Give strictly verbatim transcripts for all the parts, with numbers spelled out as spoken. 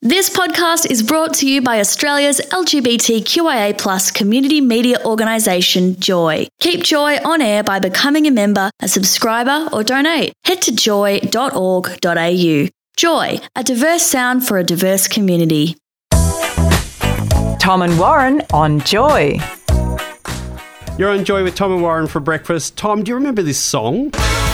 This podcast is brought to you by Australia's L G B T Q I A plus community media organisation, Joy. Keep Joy on air by becoming a member, a subscriber or donate. Head to joy dot org dot a u. Joy, a diverse sound for a diverse community. Tom and Warren on Joy. You're on Joy with Tom and Warren for breakfast. Tom, do you remember this song?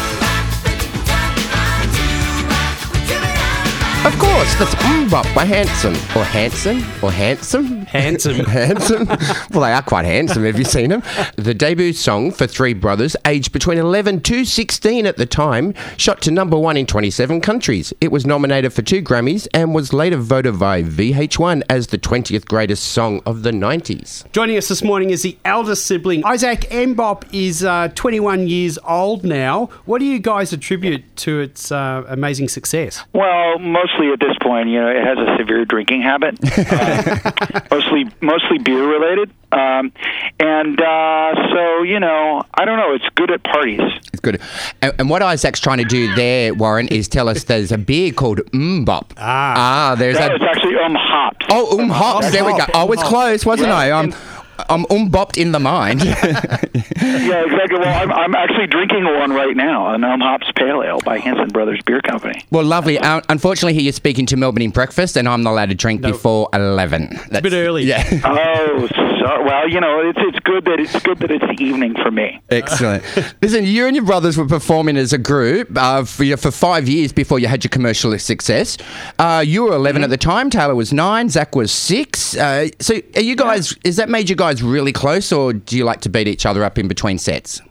Of course, that's MMMBop by Hanson. Or Hanson? Or Handsome? Handsome. Handsome. Well, they are quite handsome. Have you seen them? The debut song for three brothers, aged between eleven to sixteen at the time, shot to number one in twenty-seven countries. It was nominated for two Grammys and was later voted by V H one as the twentieth greatest song of the nineties. Joining us this morning is the eldest sibling. Isaac MMMBop is uh, twenty-one years old now. What do you guys attribute to its uh, amazing success? Well, mostly at this point, you know, it has a severe drinking habit, uh, mostly mostly beer related, um, and uh, so you know, I don't know. It's good at parties. It's good. And, and what Isaac's trying to do there, Warren, is tell us there's a beer called MMMBop. Ah, ah, there's No, a. it's actually um hops. Oh, um hops. There we go. I was close, wasn't Yeah, I? Um, and- I'm umbopped in the mind. Yeah, exactly. Well, I'm, I'm actually drinking one right now, an Um Hops Pale Ale by Hanson Brothers Beer Company. Well, lovely. Uh, unfortunately, here you're speaking to Melbourne in breakfast, and I'm not allowed to drink No. before eleven. That's a bit early. Yeah. Oh, so, well, you know, it's it's good that it's good that it's the evening for me. Excellent. Listen, you and your brothers were performing as a group uh, for, you know, for five years before you had your commercial success. Uh, you were eleven mm-hmm. at the time. Taylor was nine. Zach was six. Uh, so, are you guys? Yeah. Is that made you guys really close, or do you like to beat each other up in between sets?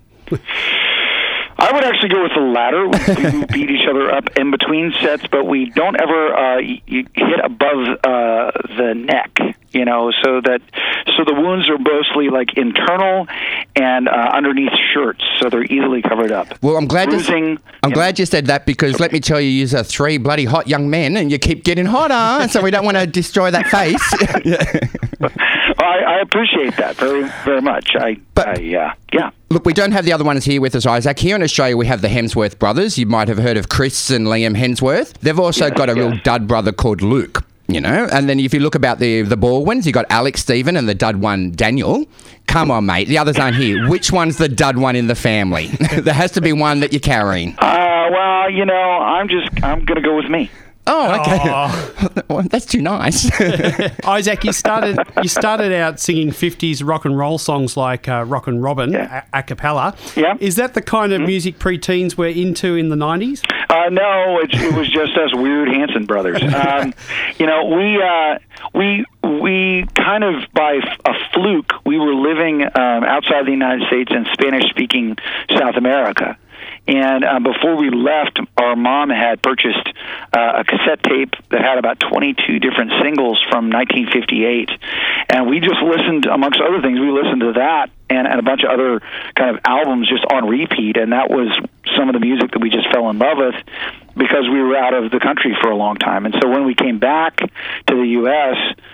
I would actually go with the latter. We beat each other up in between sets, but we don't ever uh, y- y- hit above uh, the neck, you know, so that so the wounds are mostly like internal and uh, underneath shirts, so they're easily covered up. Well, I'm glad Bruising, you, I'm you glad know. you said that, because let me tell you, you're three bloody hot young men, and you keep getting hotter, so we don't want to destroy that face. Well, I, I appreciate that very, very much. I, But- I uh, yeah. Look, we don't have the other ones here with us, Isaac. Here in Australia, we have the Hemsworth brothers. You might have heard of Chris and Liam Hemsworth. They've also Yes, got a real yes. dud brother called Luke, you know. And then if you look about the the Baldwins, you got Alex, Stephen, and the dud one, Daniel. Come on, mate. The others aren't here. Which one's the dud one in the family? There has to be one that you're carrying. Uh, well, you know, I'm just I'm gonna go with me. Oh, okay. Well, that's too nice. Isaac, you started you started out singing fifties rock and roll songs like uh, Rock and Robin Yeah. a, a cappella. Yeah. Is that the kind of mm-hmm. music preteens were into in the nineties? Uh, no, it, it was just us weird Hanson brothers. Um, you know, we uh, we we kind of by f- a fluke we were living um, outside the United States in Spanish-speaking South America. And uh, before we left, our mom had purchased uh, a cassette tape that had about twenty-two different singles from nineteen fifty-eight. And we just listened, amongst other things, we listened to that and, and a bunch of other kind of albums just on repeat. And that was some of the music that we just fell in love with because we were out of the country for a long time. And so when we came back to the U S,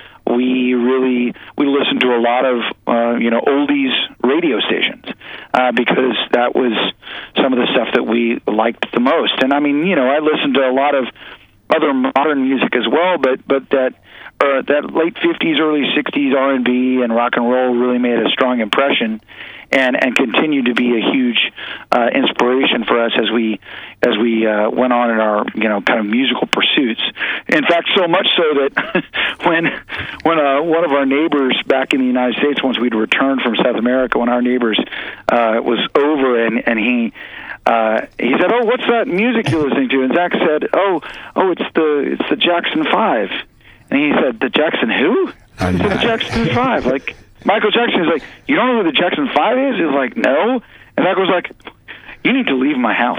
we really we listened to a lot of uh, you know oldies radio stations uh, because that was some of the stuff that we liked the most. And I mean, you know, I listened to a lot of other modern music as well, but but that uh, that late fifties, early sixties R and B and rock and roll really made a strong impression. And, and continued to be a huge uh, inspiration for us as we as we uh, went on in our you know kind of musical pursuits. In fact, so much so that when when uh, one of our neighbors back in the United States, once we'd returned from South America, when our neighbors uh, was over and and he. Uh, he said, "Oh, what's that music you're listening to?" And Zach said, "Oh, oh, it's the it's the Jackson Five." And he said, "The Jackson who?" I said, "The Jackson Five." Like Michael Jackson is like, "You don't know who the Jackson Five is?" He's like, "No." And Zach was like, "You need to leave my house."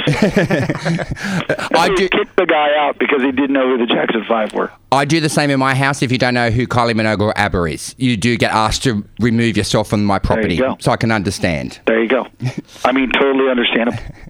I so do- kicked the guy out because he didn't know who the Jackson Five were. I do the same in my house. If you don't know who Kylie Minogue or ABBA is, you do get asked to remove yourself from my property, go. so I can understand. There you go. I mean, totally understandable.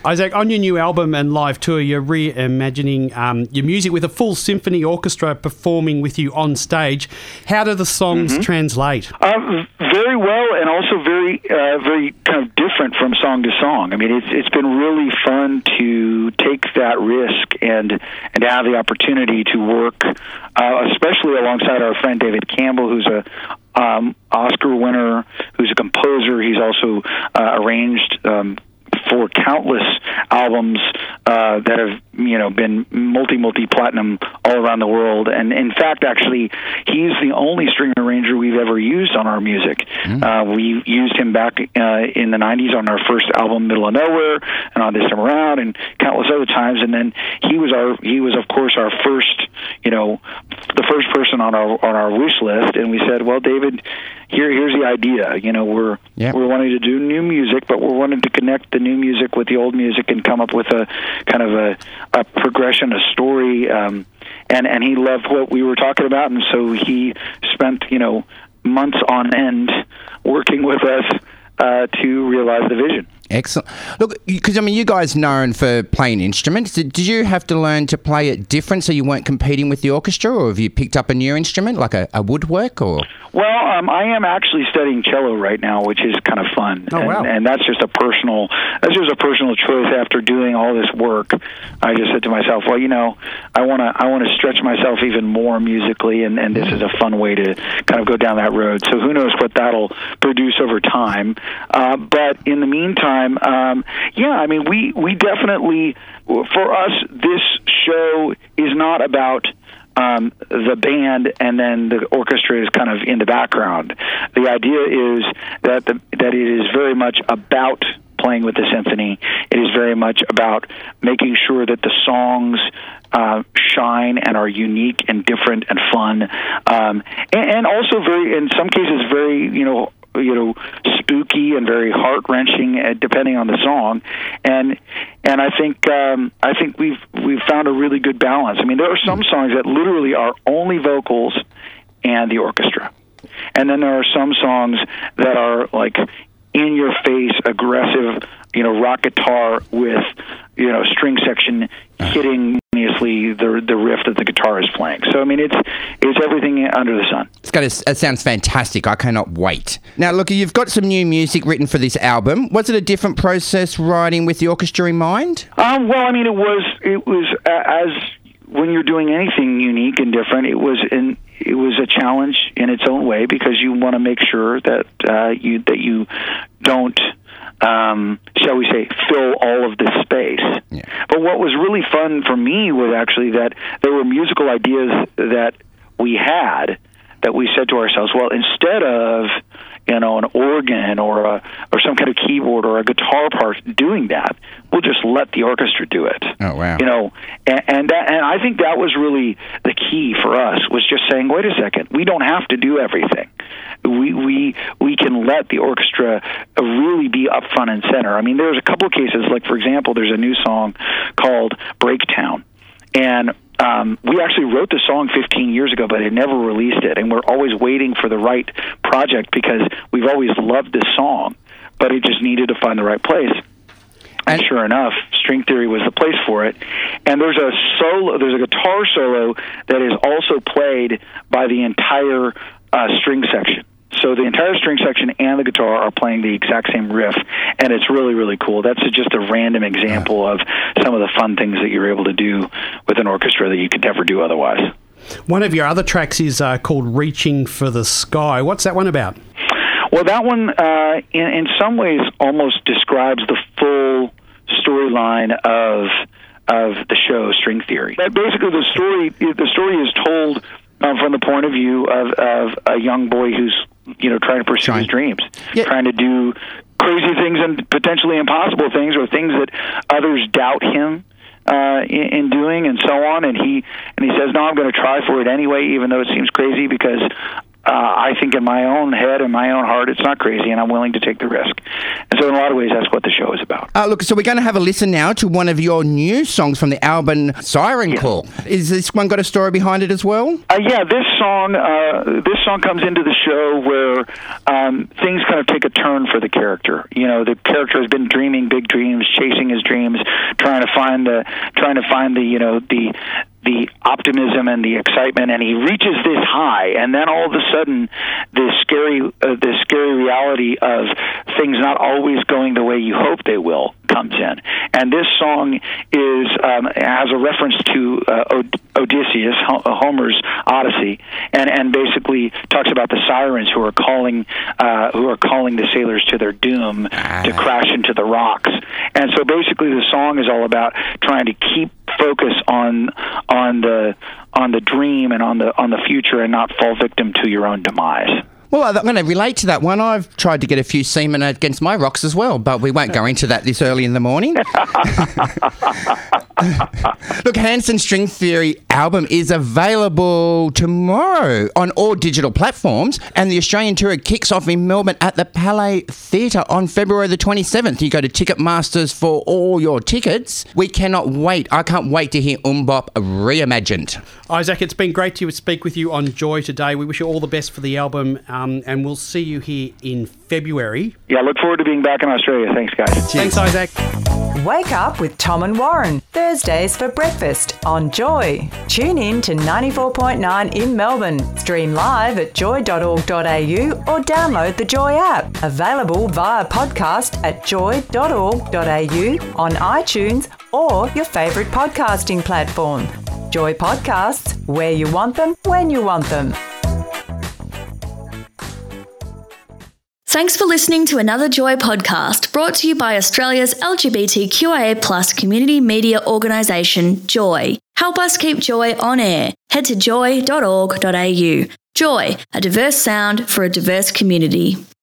Isaac, on your new album and live tour, you're reimagining um, your music with a full symphony orchestra performing with you on stage. How do the songs mm-hmm. translate? Uh, very well, and also very, uh, very kind of different from song to song. I mean, it's it's been really fun to take that risk and and have the opportunity to work, uh, especially alongside our friend David Campbell, who's a um, Oscar winner, who's a composer. He's also uh, arranged Um, for countless albums uh, that have, you know, been multi, multi-platinum all around the world. And in fact, actually, he's the only string arranger we've ever used on our music. Mm. Uh, we used him back uh, in the nineties on our first album, Middle of Nowhere, and on This Time Around, and countless other times. And then he was our, he was of course our first, you know, the first person on our on our wish list. And we said, well, David, here here's the idea. You know, we're yep. we're wanting to do new music, but we're wanting to connect the new music with the old music and come up with a kind of a, a progression, a story. Um, and and he loved what we were talking about, and so he spent, you know, months on end working with us uh, to realize the vision. Excellent. Look, because I mean, you guys known for playing instruments. Did, did you have to learn to play it different so you weren't competing with the orchestra, or have you picked up a new instrument like a, a woodwork? Or well, um, I am actually studying cello right now, which is kind of fun. Oh, and, wow. and that's just a personal that's just a personal choice. After doing all this work, I just said to myself, well, you know, I want to I want to stretch myself even more musically, and, and this is a fun way to kind of go down that road. So who knows what that'll produce over time? Uh, but in the meantime. Um, yeah, I mean, we, we definitely, for us, this show is not about um, the band and then the orchestra is kind of in the background. The idea is that the, that it is very much about playing with the symphony. It is very much about making sure that the songs uh, shine and are unique and different and fun, um, and, and also very, in some cases, very, you know, you know, spooky and very heart wrenching, uh, depending on the song, and and I think um, I think we've we've found a really good balance. I mean, there are some songs that literally are only vocals and the orchestra, and then there are some songs that are like in your face, aggressive, you know, rock guitar with, you know, string section hitting the the riff that the guitar is playing. So I mean, it's it's everything under the sun. It's got a, it sounds fantastic. I cannot wait. Now, look, you've got some new music written for this album. Was it a different process writing with the orchestra in mind? Um, well, I mean, it was it was uh, as when you're doing anything unique and different, it was in it was a challenge in its own way, because you want to make sure that uh, you that you don't. Um, shall we say, fill all of this space. Yeah. But what was really fun for me was actually that there were musical ideas that we had that we said to ourselves, well, instead of, you know, an organ or a, or some kind of keyboard or a guitar part doing that, we'll just let the orchestra do it. Oh, wow. You know, and and, that, and I think that was really the key for us, was just saying, wait a second, we don't have to do everything. We we we can let the orchestra really be up front and center. I mean, there's a couple of cases, like, for example, there's a new song called Breaktown, and um, we actually wrote the song fifteen years ago, but had never released it, and we're always waiting for the right project, because we've always loved this song, but it just needed to find the right place. And sure enough, String Theory was the place for it. And there's a solo, there's a guitar solo that is also played by the entire uh, string section. So the entire string section and the guitar are playing the exact same riff, and it's really, really cool. That's just a random example of some of the fun things that you're able to do with an orchestra that you could never do otherwise. One of your other tracks is uh, called Reaching for the Sky. What's that one about? Well, that one, uh, in, in some ways, almost describes the full storyline of of the show String Theory. But basically, the story the story is told uh, from the point of view of, of a young boy who's, you know, trying to pursue Trying. his dreams, Yeah. trying to do crazy things and potentially impossible things, or things that others doubt him uh, in, in doing, and so on. And he and he says, "No, I'm going to try for it anyway, even though it seems crazy, because uh, I think in my own head and my own heart, it's not crazy, and I'm willing to take the risk. And so in a lot of ways, that's what the show is about. Uh, look, so we're going to have a listen now to one of your new songs from the album, Siren Yeah. Call. Is this one got a story behind it as well? Uh, yeah, this song, uh, this song comes into the show where um, things kind of take a turn for the character. You know, the character has been dreaming big dreams, chasing his dreams, trying to find the, trying to find the, you know, the. the optimism and the excitement, and he reaches this high, and then all of a sudden, this scary, uh, this scary reality of things not always going the way you hope they will comes in. And this song is um, has a reference to uh, Od- Odysseus, Homer's Odyssey, and and basically talks about the sirens who are calling uh, who are calling the sailors to their doom to crash into the rocks. And so basically, the song is all about trying to keep focus on on the on the dream and on the on the future, and not fall victim to your own demise. Well, I'm going to relate to that one. I've tried to get a few semen against my rocks as well, but we won't go into that this early in the morning. Look, Hanson String Theory album is available tomorrow on all digital platforms, and the Australian tour kicks off in Melbourne at the Palais Theatre on February the twenty-seventh. You go to Ticketmasters for all your tickets. We cannot wait. I can't wait to hear Umbop reimagined. Isaac, it's been great to speak with you on Joy today. We wish you all the best for the album, um, and we'll see you here in February. Yeah, look forward to being back in Australia. Thanks, guys. Thanks, Isaac. Wake up with Tom and Warren, Thursdays for breakfast on Joy. Tune in to ninety-four point nine in Melbourne. Stream live at joy dot org dot a u or download the Joy app. Available via podcast at joy dot org dot a u, on iTunes or your favourite podcasting platform. Joy Podcasts, where you want them, when you want them. Thanks for listening to another Joy podcast brought to you by Australia's L G B T Q I A plus community media organisation, Joy. Help us keep Joy on air. Head to joy dot org dot a u. Joy, a diverse sound for a diverse community.